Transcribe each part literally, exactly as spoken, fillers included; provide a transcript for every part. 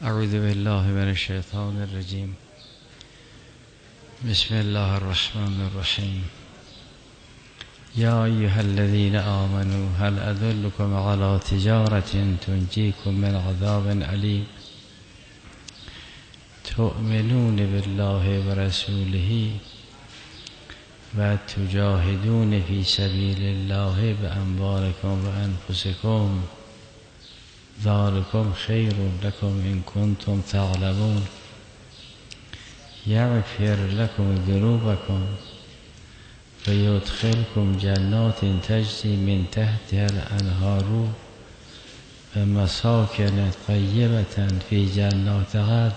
اعوذ بالله من الشیطان الرجیم. بسم الله الرحمن الرحیم. یا ایها الذین آمنوا هل ادلکم علی تجارة تنجیکم من عذاب علیم تؤمنون بالله و رسوله و تجاهدون فی سبیل الله باموالکم و انفسکم ذلکم خیر لکم ان کنتم تعلمون یغفر لکم ذنوبکم و یدخلکم جنات تجری من تحتها الانهار و مساکن طیبة فی جنات عدن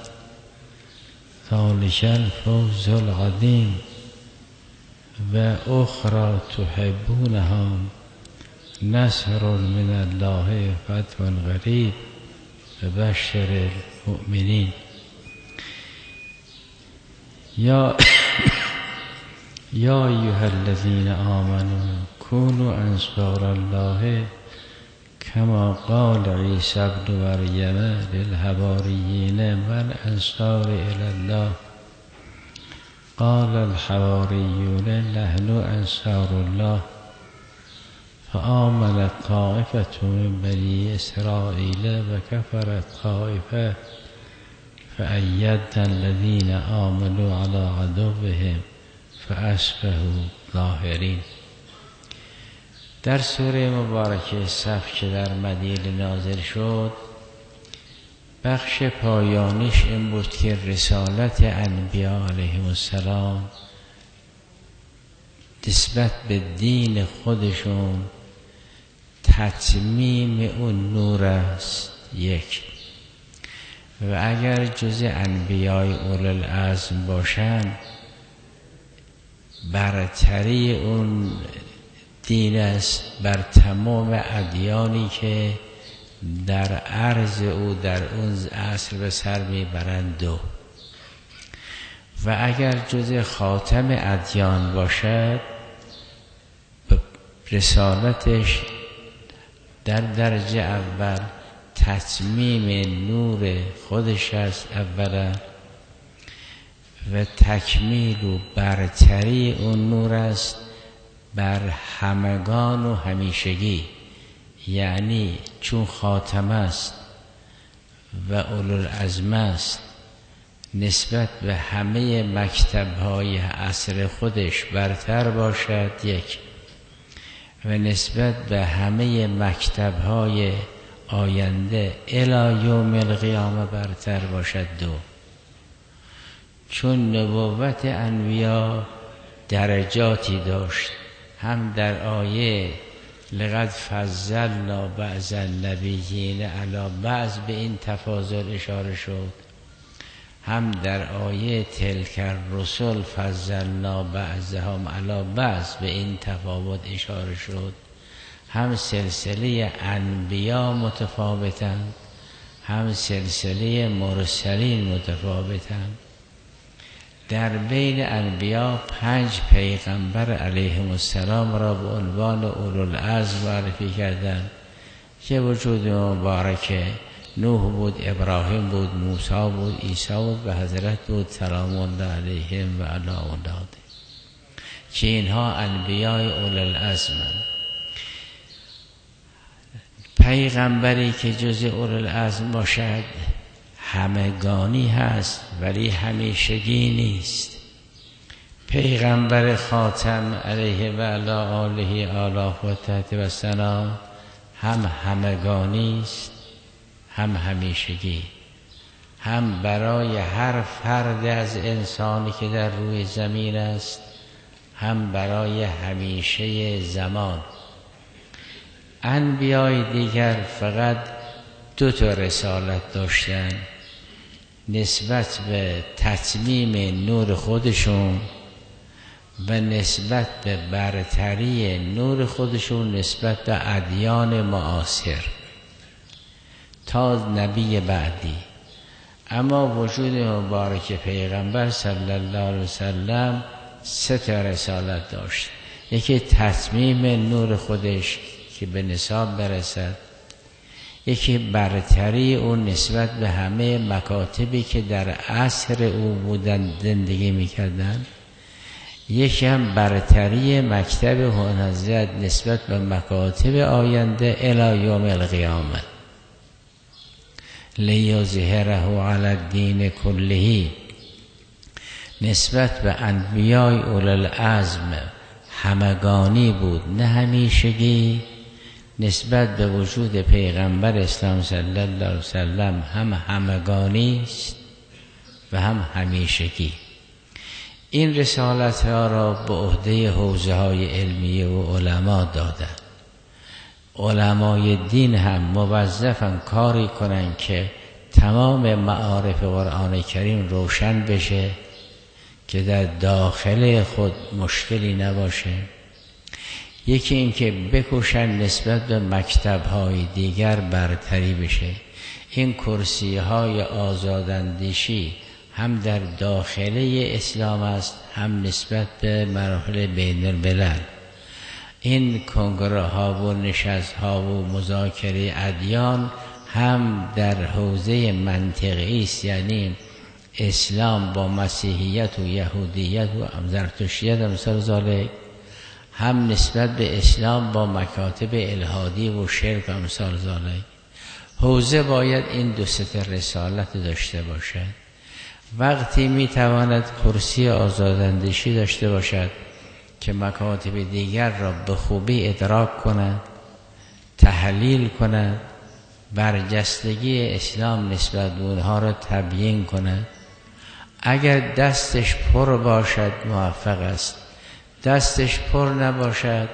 ذلک الفوز العظیم و اخرى تحبونها نصر من الله فتح قریب و بشر المؤمنین. یا یا ایها الذین آمنوا کونوا انصار الله کما قال عیسی ابن مریم للحواریین من انصار الی الله قال الحواریون نحن انصار الله فآمنت طائفة من بني إسرائيل وكفرت طائفة فأيدنا الذين آمنوا على عدوهم فأصبحوا ظاهرين. در سوره مبارکه صف که در مدینه نازل شد، بخش پایانیش این بود که رسالت انبیا علیهم السلام نسبت به دین خودشون تتمیم اون نور است یک، و اگر جز انبیای اولوالعزم باشند برتری اون دین است بر تمام ادیانی که در عرض او در اون عصر به سر میبرند. دو، و اگر جز خاتم ادیان باشد رسالتش در درجه اول تتمیم نور خودش است اولا، و تکمیل و برتری اون نور است بر همگان و همیشگی، یعنی چون خاتم است و اولوالعزم است نسبت به همه مکتب‌های عصر خودش برتر باشد یک، و نسبت به همه مکتب‌های آینده الی یوم القیامه برتر باشد دو. چون نبوت انبیا درجاتی داشت، هم در آیه لقد فضلنا بعض النبیین علی بعض به این تفاضل اشاره شد، هم در آیه تلک الرسل فضلنا بعضهم علی بعض به این تفاوت اشاره شد. هم سلسله انبیا متفاوتند، هم سلسله مرسلین متفاوتند. در بین انبیا پنج پیغمبر علیهم السلام را به عنوان اولوالعزم معرفی کردند که وجود مبارکه نوح بود، ابراهیم بود، موسی بود، عیسی بود و حضرت بود سلام الله علیهم و علی اولاده، که اینها انبیای اولوالعزم‌اند. پیغمبری که جز اولوالعزم باشد همگانی هست ولی همیشگی نیست. پیغمبر خاتم علیه و علی آله آلاف و تحت و سلام هم همگانی است هم همیشگی، هم برای هر فرد از انسانی که در روی زمین است، هم برای همیشه زمان. انبیای دیگر فقط دو تا رسالت داشتند، نسبت به تتمیم نور خودشون و نسبت به برتری نور خودشون نسبت به ادیان معاصر تا نبی بعدی. اما وجود مبارک پیغمبر صلی الله علیه وسلم سه تا رسالت داشت. یکی تتمیم نور خودش که به نصاب برسد، یکی برتری او نسبت به همه مکاتبی که در عصر او بودن زندگی میکردن، یکی هم برتری مکتب حضرت نسبت به مکاتب آینده الی یوم القیامه لیظهره علی الدین کله. نسبت به انبیای اولوالعزم همگانی بود نه همیشگی، نسبت به وجود پیغمبر اسلام صلی الله علیه وسلم هم همگانی است و هم همیشگی. این رسالت ها را به عهده حوزه های علمیه و علما دادن. علمای دین هم موظفن کاری کنن که تمام معارف قرآن کریم روشن بشه، که در داخل خود مشکلی نباشه. یکی این که بکوشن نسبت به مکتب‌های دیگر برتری بشه. این کرسی های آزاداندیشی هم در داخله اسلام است، هم نسبت به مراحل بین الملل. این کنگره ها و نشست ها و مذاکره ادیان هم در حوزه منطقی است، یعنی اسلام با مسیحیت و یهودیت و زرتشتیت امثال ذالک، هم نسبت به اسلام با مکاتب الهادی و شرک امثال ذالک. حوزه باید این دو سه رسالت داشته باشد. وقتی میتواند کرسی آزاداندیشی داشته باشد که مکاتب دیگر را به خوبی ادراک کند، تحلیل کند، برجستگی اسلام نسبت به اونها را تبیین کند. اگر دستش پر باشد موفق است، دستش پر نباشد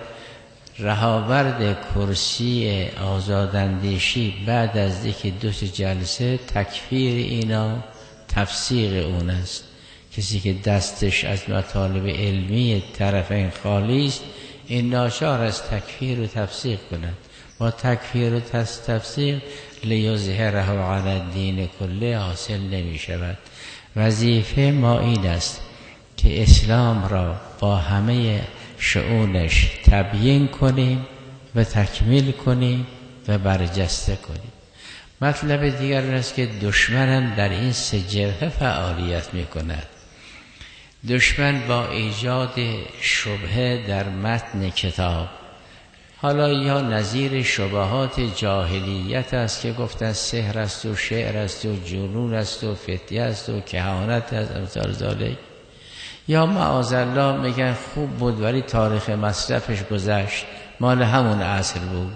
رهاورد کرسی آزاداندیشی بعد از یکی دو سه جلسه تکفیر اینا تفسیق اون است. کسی که دستش از مطالب علمی طرفین خالی است، این ناچار است تکفیر و تفسیق کند. با تکفیر و تفسیق لیظهره علی الدین کله حاصل نمی شود. وظیفه ما این است که اسلام را با همه شؤونش تبیین کنیم و تکمیل کنیم و برجسته کنیم. مطلب دیگر این است که دشمن در این سه جبهه فعالیت می کند. دشمن با ایجاد شبهه در متن کتاب، حالا یا نظیر شبهات جاهلیت است که گفتن سحر است و شعر است و جنون است و فتیه است و کهانت است امثال ذالک، یا معاذالله میگن خوب بود ولی تاریخ مصرفش گذشت، مال همون عصر بود.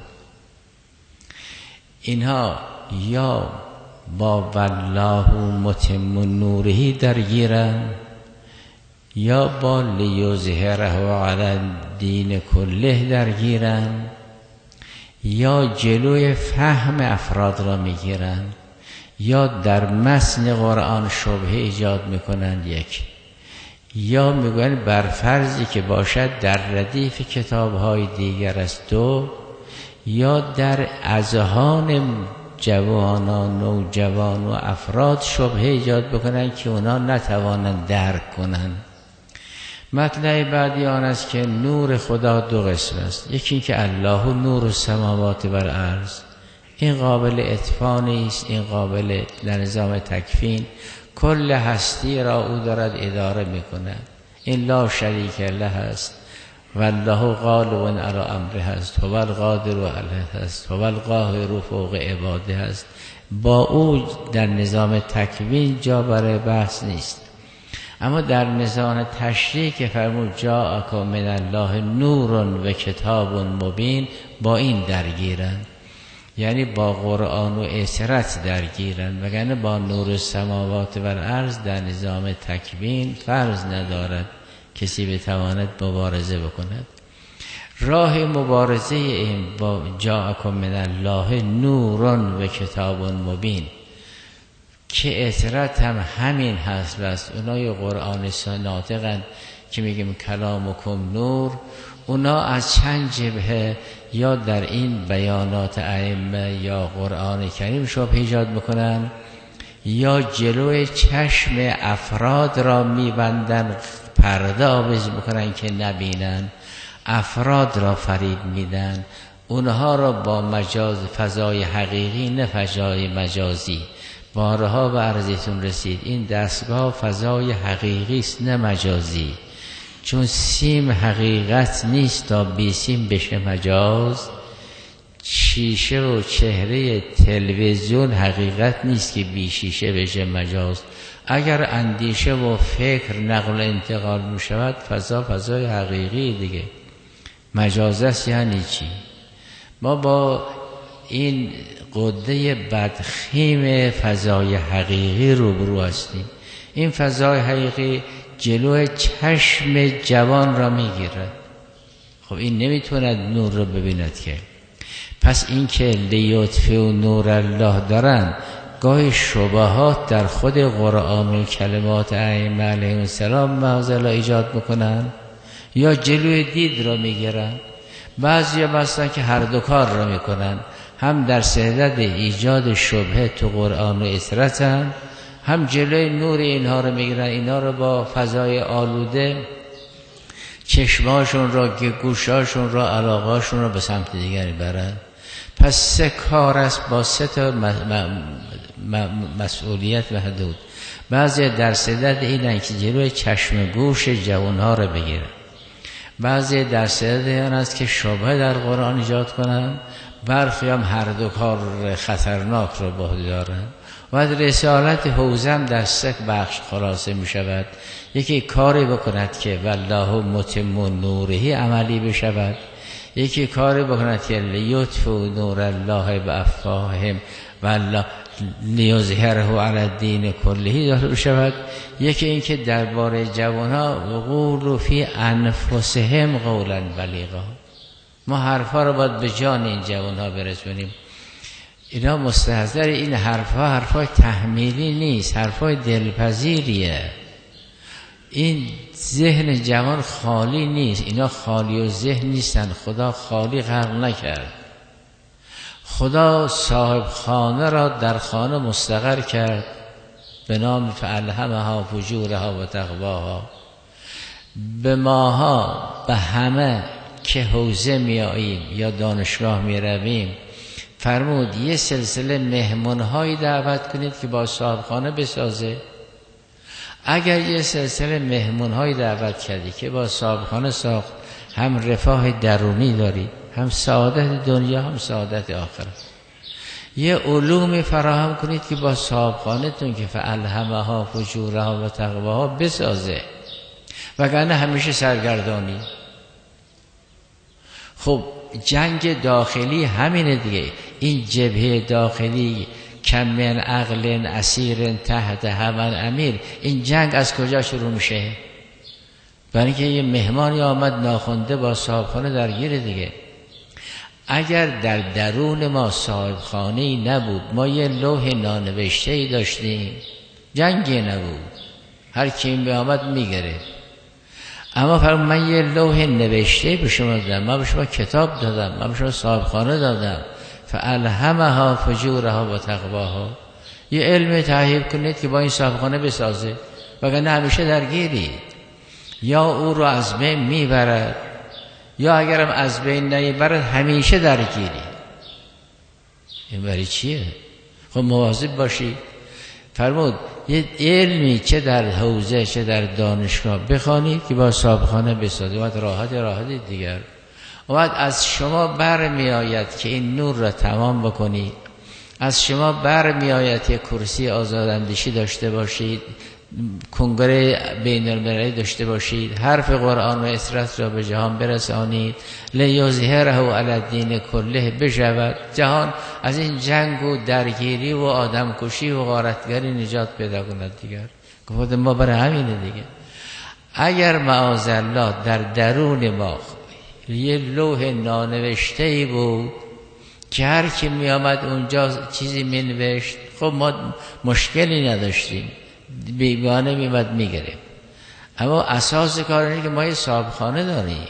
اینها یا با والله متم نوره درگیرن، یا با لیظهره علی الدین کله درگیرن، یا جلوی فهم افراد را میگیرن، یا در متن قرآن شبهه ایجاد میکنن. یک یا میگن بر فرضی که باشد در ردیف کتاب‌های دیگر است. دو یا در اذهان جوانان و جوان و افراد شبهه ایجاد بکنن که اونا نتوانند درک کنن. مطلب بعدی آن است که نور خدا دو قسم است. یکی که الله نور السماوات و الارض، این قابل اطفاء نیست، این قابل در نظام تکفین کل هستی را او دارد اداره میکند. این لا شریک له است و الله غالب علی امره است، هو القادر علیه است، هو القاهر فوق عباده است. با او در نظام تکوین جا برای بحث نیست. اما در نظام تشریع که فرمود جاءکم من الله نور و کتاب مبین، با این درگیرن، یعنی با قرآن و اثرت درگیرن، وگرنه با نور السماوات و الارض در نظام تکوین فرض ندارد کسی بتواند مبارزه بکند. راه مبارزه این با جاءکم من الله نور و کتاب مبین که اثرت هم همین هست. بس اونای قرآن ناطقن که میگیم کلامکم نور، اونا از چند جبهه یا در این بیانات ائمه یا قرآن کریم شبهه ایجاد میکنن، یا جلوی چشم افراد را میبندن، پرده آویز میکنن که نبینن، افراد را فریب میدن، اونها را با مجاز فضای حقیقی نه فضای مجازی. بارها به عرضتون رسید این دستگاه فضای حقیقی است نه مجازی، چون سیم حقیقت نیست تا بی سیم بشه مجاز. شیشه و چهره تلویزیون حقیقت نیست که بی شیشه بشه مجاز. اگر اندیشه و فکر نقل و انتقال می شود فضا فضای حقیقی دیگه. مجاز است یعنی چی؟ ما با این قده بدخیم فضای حقیقی روبرو هستیم. این فضای حقیقی جلو چشم جوان را میگیرد. خب این نمیتوند نور رو ببیند که. پس این که لیطفئ نور الله دارن گاهی شبهات در خود قرآن و کلمات ائمه علیهم السلام معاذالله ایجاد میکنن یا جلوی دید را میگیرن. بعضی ها مثلا که هر دو کار را میکنن، هم در صدد ایجاد شبهه تو قرآن و اثرتن، هم جلوی نور اینها رو میگیرن. اینها رو با فضای آلوده چشماشون را، گوشاشون را، علاقاشون را به سمت دیگری برن. پس سه کار است با سه تا مسئولیت محدود. بعضی در صدد اینن که جلوی چشم گوش جوانها را بگیرن، بعضی در صدد این است که شبهه در قرآن ایجاد کنن، برخی هم هر دو کار خطرناک را با خود دارن. و رسالت حوزم در سه بخش خلاصه می شود. یکی کاری بکند که والله متم نوره عملی بشود، یکی کاری بکند که لیطفئ نور الله بافواههم والله لیظهره علی الدین کله داخل بشود. یکی این که درباره جوانها قولوا فی انفسهم قولا بلیغا، ما حرفا رو باید به جان این جوانها برسونیم. اینا مستحضر این حرفا حرفای تحمیلی نیست، حرفای دلپذیریه. این ذهن جوان خالی نیست، اینا خالی و ذهن نیستن. خدا خالی خلق نکرد. خدا صاحب خانه را در خانه مستقر کرد به نام فالهمها فجورها و تقواها. به ماها به همه که حوزه می آییم یا دانشگاه می رویم فرمود یه سلسله مهمانهایی دعوت کنید که با صاحب خانه بسازه. اگر یه سلسله مهمانهایی دعوت کردی که با صاحب خانه ساخت، هم رفاه درونی داری، هم سعادت دنیا، هم سعادت آخرت. یه علومی فراهم کنید که با صاحب خانه تون که فالهمها فجورها و تقواها بسازه، وگرنه همیشه سرگردانی. خب جنگ داخلی همینه دیگه. این جبهه داخلی کم من عقل اسیر تحت هوى امیر، این جنگ از کجا شروع میشه؟ برای اینکه یه مهمانی آمد ناخوانده با صاحبخانه درگیر دیگه. اگر در درون ما صاحبخانه‌ای نبود، ما یه لوح نانوشته‌ای داشتیم، جنگی نبود، هر کی می آمد میگره. اما فرمود من یه لوح نوشته به شما دادم، من به شما کتاب دادم، من به شما صاحبخانه دادم، فالهمها فجورها و تقواها. یه علم تهیب کنید که با این صاحبخانه بسازه، وگرنه همیشه درگیرید. یا او رو از بین میبرد، یا اگرم از بین نمیبرد همیشه درگیری. این برای چیه؟ خب مواظب باشی. فرمود یه علمی چه در حوزه چه در دانشگاه بخوانید که با صاحبخانه بسازه، و راحت راحت دیگر. و بعد از شما بر می آید که این نور را تمام بکنید. از شما بر می آید که کرسی آزاداندیشی داشته باشید، کنگره بین المللی داشته باشید، حرف قرآن و اثرت را به جهان برسانید، لیظهره علی الدین کله بشود. جهان از این جنگ و درگیری و آدمکشی و غارتگری نجات پیدا کند دیگر. گفت ما برای همینه دیگه. اگر معاذالله در درون ما یه لوح نانوشته‌ای بود که هر کی می آمد اونجا چیزی می نوشت، خب ما مشکلی نداشتیم، بیگانه می آمد می گرفت. اما اساس کار اینه که ما یه صاحبخانه داریم،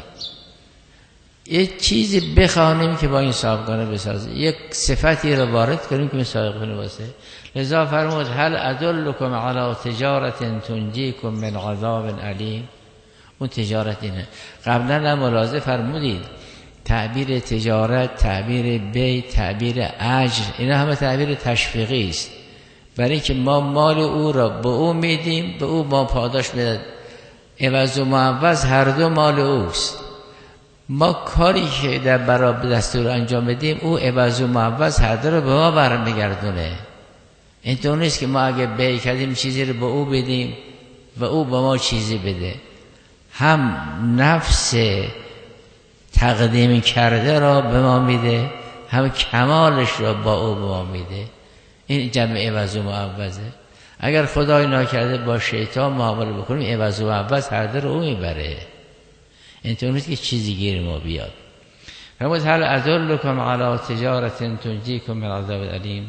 یه چیزی بخوانیم که با این صاحبخانه بسازه، یک صفتی رو وارد کنیم که این صاحبخانه باشه. لذا فرمود هل ادلکم علی تجارت تنجیکم من عذاب علیم. اون تجارت اینه. قبلا هم ملاحظه فرمودید تعبیر تجارت، تعبیر بی، تعبیر اجر، اینا همه تعبیر تشویقی است، برای اینکه ما مال او را به او میدیم، به او ما پاداش میدیم. عوض و معوض هر دو مال اوست. ما کاری که در برابر دستور انجام بدیم، او عوض و معوض هر دو رو به ما برمیگردونه. اینطور نیست که ما اگه بی کردیم چیزی رو به او بدیم و او به ما چیزی بده. هم نفس تقدیم کرده را به ما میده، هم کمالش را با او به ما میده. این جمع عوض و معوضه. اگر خدای ناکرده با شیطان معامله بکنیم، عوض و معوض هر دو رو او میبره. اینطور نیست که چیزی گیر ما بیاد. فرمود هل ادلکم علی تجارت تنجیکم من عذاب الیم.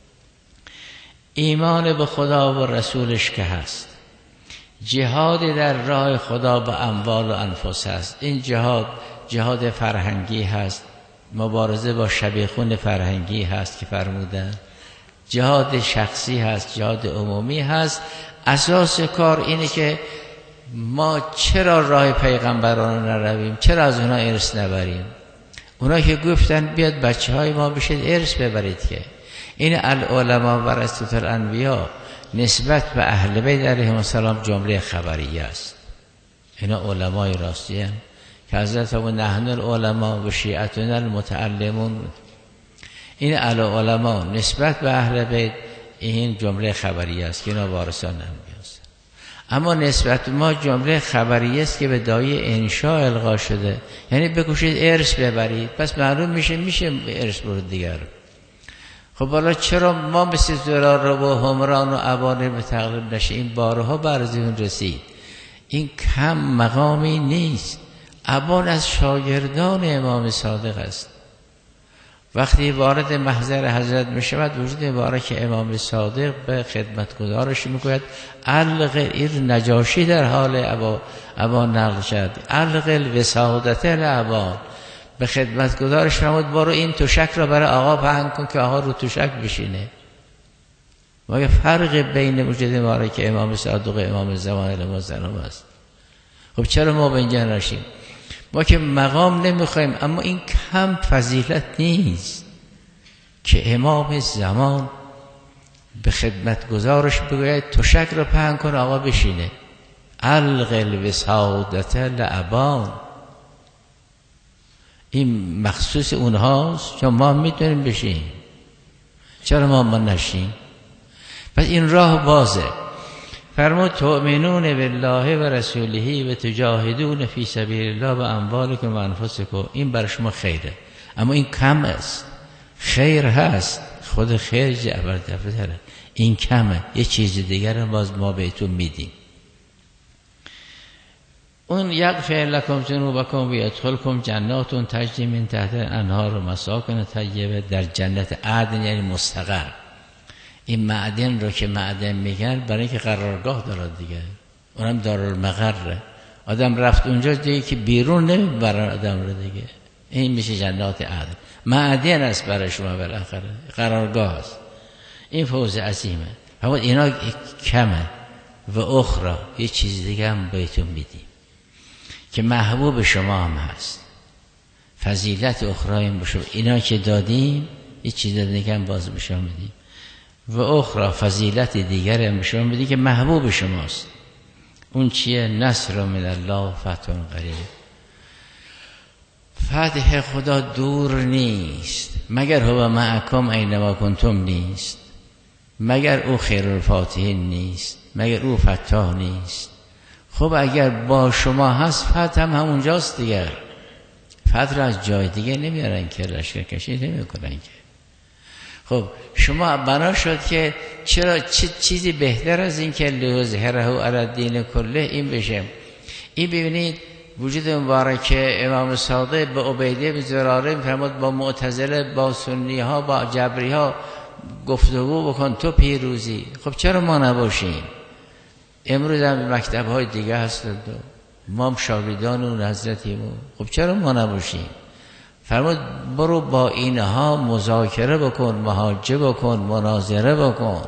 ایمان به خدا و رسولش که هست، جهاد در راه خدا با اموال و انفس هست. این جهاد جهاد فرهنگی هست، مبارزه با شبیخون فرهنگی هست که فرمودن، جهاد شخصی هست، جهاد عمومی هست. اساس کار اینه که ما چرا راه پیغمبران نرویم، چرا از اونا ارث نبریم. اونا که گفتن بیاد بچه های ما بشید ارث ببرید، که این العلماء ورثة الانبیاء نسبت به اهل بیت علیهم السلام جمله خبریه است. اینا علمای راستی هستند که حضرت و نحن العلماء و شیعتنا المتعلمون. این العلماء نسبت به اهل بیت این جمله خبریه است که اینا وارثان انبیا هستند. اما نسبت ما جمله خبریه است که به دایه انشاء القا شده، یعنی بکوشید ارث ببرید. پس معلوم میشه میشه ارث برد دیگر. خب حالا چرا ما مثل زرار و همران و ابانه به تقریب نشه؟ این بارها برزیون رسید. این کم مقامی نیست. ابان از شاگردان امام صادق است. وقتی وارد محضر حضرت می شود، وجود مبارک امام صادق به خدمتگزارش می گوید الغ، این نجاشی در حال ابا ابا نقل شد، الغ الوسادت لابان، به خدمتگزارش فرمود برو این تشک را برای آقا پهن کن که آقا رو تشک بشینه. مگه فرق بین وجود مبارک امام صادق و امام زمان علیه السلام است؟ خب چرا ما به اینجا نشیم؟ ما که مقام نمیخوایم، اما این کم فضیلت نیست که امام زمان به خدمتگزارش بگوید تشک را پهن کن آقا بشینه. الغ الوسادت لابان، این مخصوص اونهاست، چون ما میتونیم بشیم، چرا ما ما نشیم؟ پس این راه بازه. فرمود تؤمنون بالله و رسوله و تجاهدون فی سبیل الله و اموالکم و انفسکم. این برای شما خیره، اما این کم است. خیر هست، خود خیر جعبر دفتره، این کمه. یه چیز دیگر هم باز ما بهتون میدیم. اون یغفر لکم ذنوبکم و یدخلکم جنات تجری من تحت الانهار و مساکن طیبه، در جنت عدن، یعنی مستقر. این معدن رو که معدن میگن برای اینکه قرارگاه دارد دیگه، اونم دارالمقره. آدم رفت اونجا دیگه که بیرون نمیبرن آدم رو دیگه. این میشه جنات عدن. معدن است برای شما، بالاخره قرارگاه است. این فوز عظیمه. اما اینا کمه. و اخرى یه چیز دیگه هم بهتون میدیم که محبوب شما هم هست. فضیلت اخرى هم بشو، اینا که دادیم یه چیز دیگه هم باز به شما میدیم. و اخرى خصیلت دیگر هم به شما میدیم که محبوب شماست. اون چیه؟ نصر من الله فتح قریب. فتح خدا دور نیست، مگر هو معکم اینما کنتم نیست، مگر او خیر الفاتحین نیست، مگر او فتاح نیست. خب اگر با شما هست فتح هم همونجاست دیگر. فتح را از جای دیگه نمیارن که لشکر کشی نمی کنن که. خب شما بنا شد که چرا چه چیزی بهتر از این که لیظهره علی الدین کله این بشه. این ببینید وجود مبارک امام صادق به عبیده بن زراره میفرماد با معتزله، با سنی ها، با جبری ها گفتگو بکن تو پیروزی. خب چرا ما نباشیم؟ امروز هم مکتب های دیگه هستند، ما هم شاگردان اون حضرتیم. خب چرا ما نباشیم؟ فرمود برو با اینها مذاکره بکن، محاجه بکن، مناظره بکن.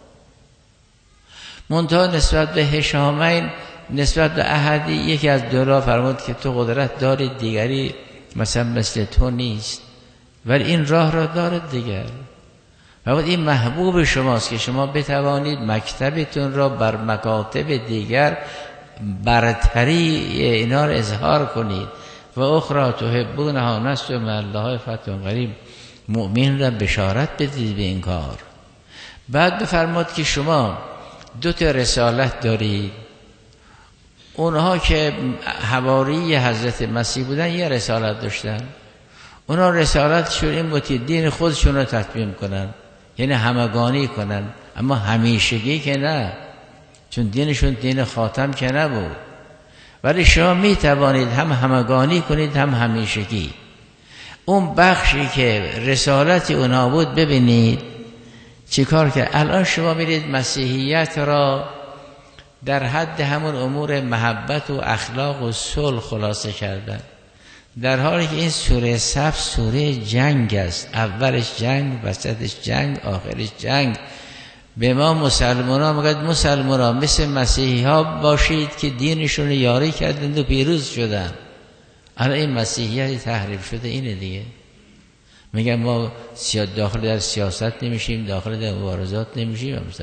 منتها نسبت به هشامین، نسبت به احدی، یکی از دولا فرمود که تو قدرت داری دیگری مثلا مثل تو نیست، ولی این راه را دارد دیگر. و این محبوب شماست که شما بتوانید مکتبتون را بر مکاتب دیگر برتری اینا را اظهار کنید. و اخرى تحبونها نصر من الله فتح قریب، مؤمن را بشارت بدید به این کار. بعد بفرماد که شما دو تا رسالت دارید. اونها که حواری حضرت مسیح بودن یه رسالت داشتن، اونها رسالتشون این بود که دین خودشون رو تطبیق کنن، یعنی همگانی کنن، اما همیشگی که نه، چون دینشون دین خاتم که نبود. ولی شما می توانید هم همگانی کنید هم همیشگی. اون بخشی که رسالت اونها بود ببینید چی کار کرد. الان شما میرید مسیحیت را در حد همون امور محبت و اخلاق و صلح خلاصه کردن، در حالی که این سوره صف سوره جنگ است. اولش جنگ، وسطش جنگ، آخرش جنگ. به ما مسلمان ها میگه مسلمان ها مثل مسیحی ها باشید که دینشون یاری کردند و پیروز شدن. الان این مسیحیت تحریف شده اینه دیگه. میگن ما داخل در سیاست نمیشیم، داخل در مبارزات نمیشیم. مثلا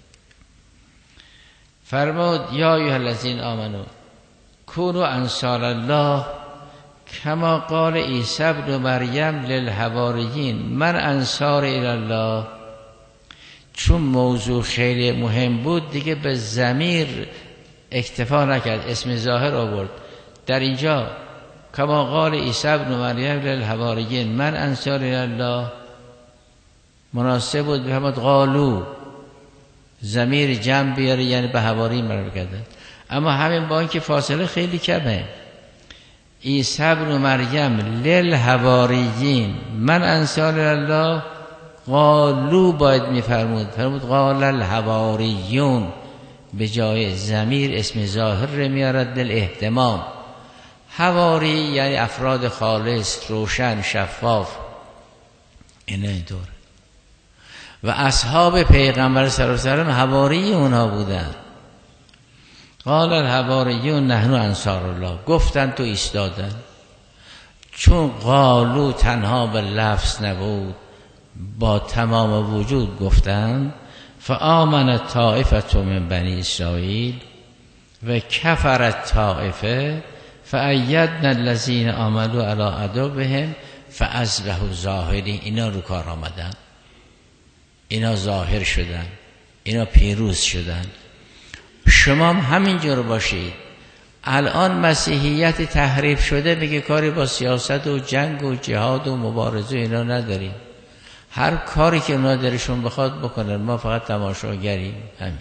فرمود یا ایها الذین آمنو کونوا انصار الله کما قال عیسی ابن مریم للحواریین من انصار الی الله. چون موضوع خیلی مهم بود دیگه به ضمیر اکتفا نکرد، اسم ظاهر آورد. در اینجا کما قال عیسی ابن مریم للحواریین من انصار الی الله مناسب بود بفرماد قالو، ضمیر جمع بیاره، یعنی به حواری مربوط کردن. اما همین با اینکه فاصله خیلی کمه، عیسی ابن مریم للحواریین من انصار الله، قالو باید میفرمود، فرمود قال الحواریون، به جای ضمیر اسم ظاهر رو میارد للاهتمام. حواری یعنی افراد خالص، روشن، شفاف. این اینطور. و اصحاب پیغمبر صلی الله علیه و سلم حواری اونا بودن. قال الحواریون نحن انصار الله، گفتن تو ایستادن. چون قالو تنها به لفظ نبود، با تمام وجود گفتن. فآمن طائفة من بنی اسرائیل و کفرت طائفه فأیدنا الذین آمنوا علی عدوهم فاصبحوا ظاهرین. اینا رو کار آمدن، اینا ظاهر شدن، اینا پیروز شدن. شما هم همینجور باشید. الان مسیحیت تحریف شده میگه کاری با سیاست و جنگ و جهاد و مبارزه اینا نداریم، هر کاری که اونا درشون بخواد بکنن، ما فقط تماشاگریم. همین.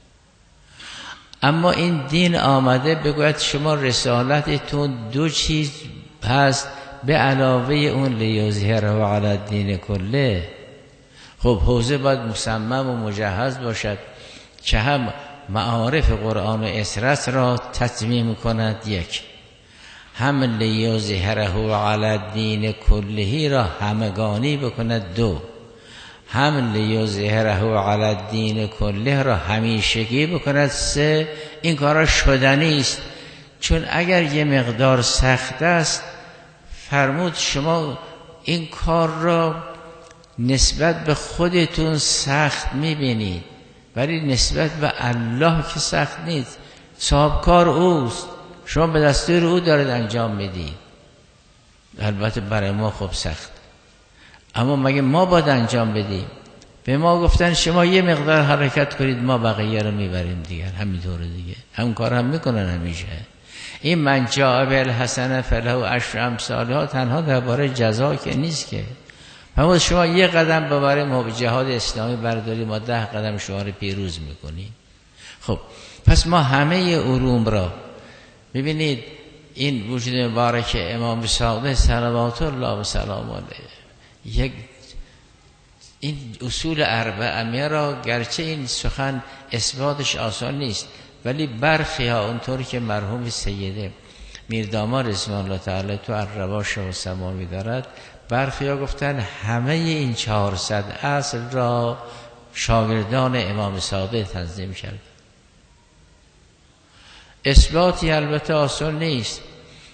اما این دین آمده بگوید شما رسالتتون دو چیز هست به علاوه اون لیظهره علی الدین کله. خب حوزه باید مصمم و مجهز باشد که هم معارف قرآن و اسرت را تتمیم کند، یک، هم لیظهره علی الدین کلهی را همگانی بکند، دو، هم لیظهره علی الدین کله را همیشگی بکند، سه. این کارا شدنی است، چون اگر یه مقدار سخت است فرمود شما این کار را نسبت به خودتون سخت میبینید، ولی نسبت به الله که سخت نیست. صاحب کار اوست، شما به دستور او دارید انجام میدید. البته برای ما خب سخت، اما مگه ما باید انجام بدیم؟ به ما گفتن شما یه مقدار حرکت کنید ما بقیه رو میبریم دیگر. همینطوره دیگه، همون کار هم میکنن همیشه. این من جاء بالحسنه فله عشر امثالها تنها درباره جزا که نیست که. همون شما یه قدم ببره جهاد اسلامی برداری، ما ده قدم شما رو پیروز میکنیم. خب پس ما همه علوم را ببینید. این وجود مبارک امام صادق صلوات الله و سلام علیه، یک این اصول اربعه را گرچه این سخن اثباتش آسان نیست، ولی برخی ها اونطوری که مرحوم سیده میرداماد رضوان الله تعالی تو الرواش و سماوی دارد، برخی ها گفتن همه این چهارصد اصل را شاگردان امام صادق تنظیم کرد. اثباتی البته آسان نیست،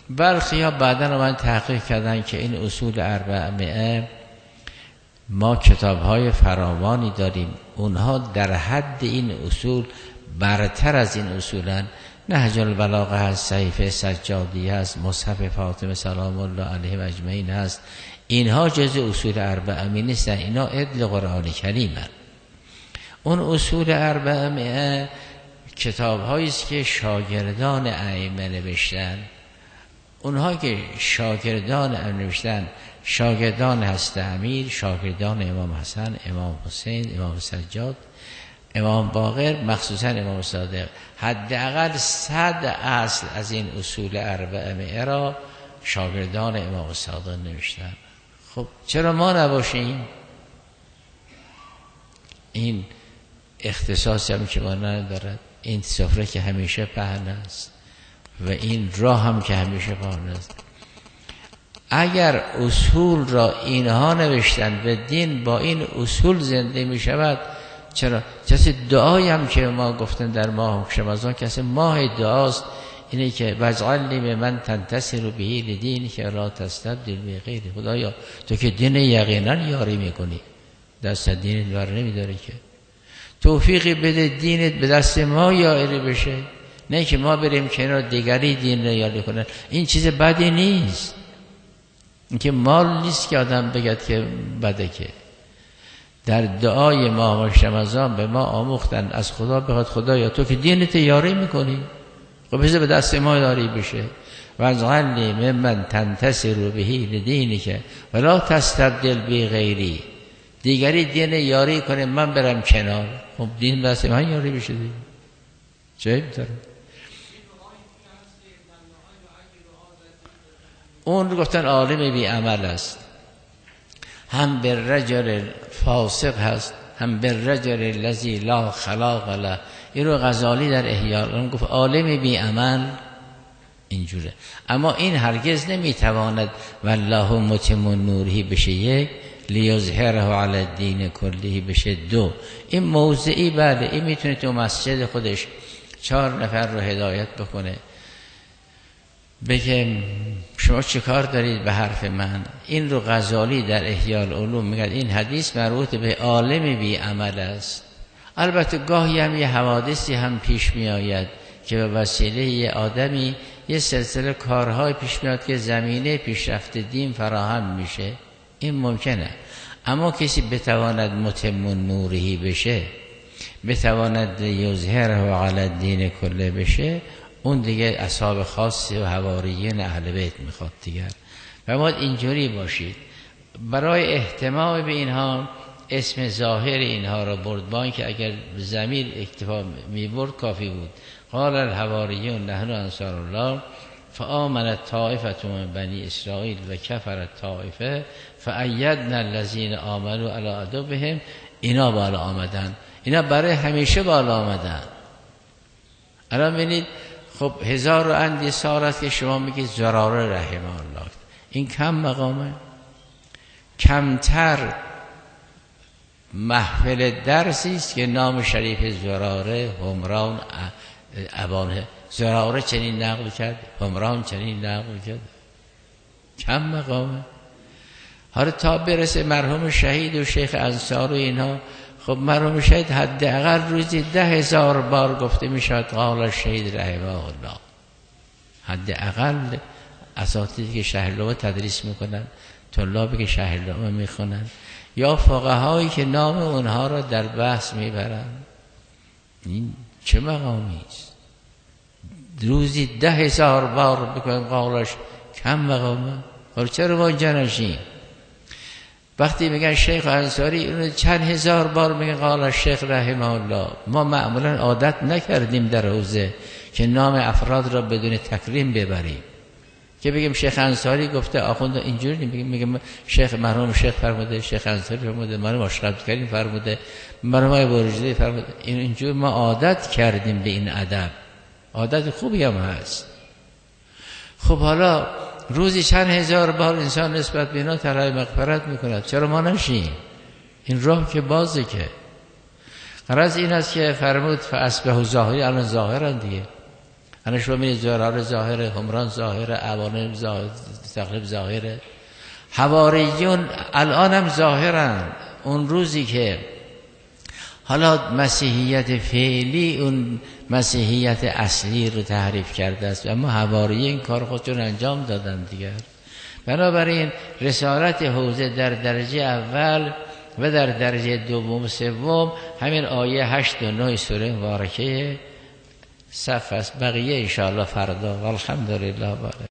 برخی ها بعدا رو من تحقیق کردن که این اصول اربعمائه ما کتاب‌های فراوانی داریم، اونها در حد این اصول برتر از این اصولن. نهج البلاغه هست، صحیفه سجادیه هست، مصحف فاطمه سلام الله علیهم اجمعین هست. اینها جزء اصول اربعمائه نیستن، اینا عدل قرآن کریمن. اون اصول اربعمائه کتاب‌هایی است که شاگردان ائمه نوشتن. اونها که شاگردان ائمه نوشتن، شاگردان هست امیر، شاگردان امام حسن، امام حسین، امام سجاد، امام باقر، مخصوصا امام صادق. حداقل صد اصل از این اصول اربعمائه را شاگردان امام صادق نوشتن. خب چرا ما نباشیم؟ این اختصاصی هم که ما ندارد، این سفره که همیشه پهن است و این راه هم که همیشه پهن است. اگر اصول را اینها نوشتن و دین با این اصول زنده می شود، چرا؟ کسی دعایی هم که ما گفتن در ماه رمضان، کسی ماه دعاست اینه که وجعلنی به من تنتصر بهی لدینی که لا تستبدل بغیره. خدایا تو که دین یقینا یاری میکنی، دست دینت بر نمیداره، که توفیقی بده دینت به دست ما یاری بشه، نه که ما بریم کنار دیگری دین رو یاری کنن. این چیز بدی نیست، این که مال نیست که آدم بگد که بده. که در دعای ماه رمضان به ما آموختن از خدا بخواد خدایا تو که دینت یاری میکنی، خب بذار به دست ما یاری بشه. وجعلنی ممن تنتصر بهی لدینک ولا تستبدل بغیری، دیگری دین یاری کنه من برم کنار، خب دین دست من یاری بشه دیگه. چه داره؟ اون گفتن عالم بی عمل است، هم به رجل فاسق هست، هم به رجل الذی لا خلاق له. این رو غزالی در احیاء اون گفت عالم بی عمل اینجوره. اما این هرگز نمیتواند والله متم نوره بشه یک، لیظهره علی الدین کله بشه دو. این موضعی بله، این میتونه تو مسجد خودش چهار نفر رو هدایت بکنه، بگه شما چه کار دارید به حرف من. این رو غزالی در احیاء العلوم میگه این حدیث مربوط به عالم بی عمل است. البته گاهی هم یه حوادثی هم پیش می آید که به وسیله یه آدمی یه سلسله کارهای پیش میاد که زمینه پیشرفت دین فراهم میشه، این ممکنه. اما کسی بتواند متم نوره بشه، بتواند یظهره علی الدین کله بشه، اون دیگه اصحاب خاصی و حواریین اهل بیت میخواد دیگر. و باید اینجوری باشید. برای اهتمام به اینها اسم ظاهر اینها را برد، با اینکه اگر ضمیر اکتفا میبرد کافی بود. قال الحواریون نحن انصار الله فآمنت طائفة من بنی اسرائیل و کفرت طائفه فأیدنا الذین آمنوا علی عدوهم. اینا بالا آمدن، اینا برای همیشه بالا آمدن. الان ببینید خب هزار و اندی سال است که شما میگید زراره رحمه الله، این کم مقامه. کمتر محفل درسی است که نام شریف زراره، همران، ابانه. زراره چنین نقل کرد، همران چنین نقل کرد، کم مقامه. حالا تا برسه مرحوم شهید و شیخ انصار و اینها، خب مرحوم شهید حداقل روزی ده هزار بار گفته میشد قال شهید رحمه الله. حداقل اساتیدی که شهرلوه تدریس میکنن، طلابی که شهرلوه میخونن، یا فقهایی که نام اونها را در بحث میبرن، این چه مقامی است؟ روزی ده هزار بار بکنن قالش، کم مقامه. حالا چرا با اینجا نشیم؟ وقتی میگن شیخ انصاری اون چند هزار بار میگن قال شیخ رحمه الله. ما معمولا عادت نکردیم در حوزه که نام افراد را بدون تکریم ببریم، که بگیم شیخ انصاری گفته آخوند اینجوری، میگیم میگیم شیخ مرحوم شیخ فرموده، شیخ انصاری فرموده، مرحوم اشرف کریم فرموده، مرحوم بورجلی فرموده. این اینجوری ما عادت کردیم به این ادب، عادت خوبی هم هست. خب حالا روزی چند هزار بار انسان نسبت به اینا طلب مغفرت میکند، چرا ما نشیم؟ این راه که بازه. که غرض این است که فرمود فاصبحوا ظاهرین، الان ظاهرن دیگه. انا شما می‌بینید زرار ظاهره، همران ظاهره، عوانم ظاهره، تقریب ظاهره. حواریون الان هم ظاهرن. اون روزی که حالا مسیحیت فعلی اون مسیحیت اصلی رو تحریف کرده است، اما حواریون این کار خودشون انجام دادن دیگر. بنابراین رسالت حوزه در درجه اول و در درجه دوم سوم همین آیه هشت و نه سوره مبارکه صف است. بقیه ان شاء الله فردا. والحمدلله.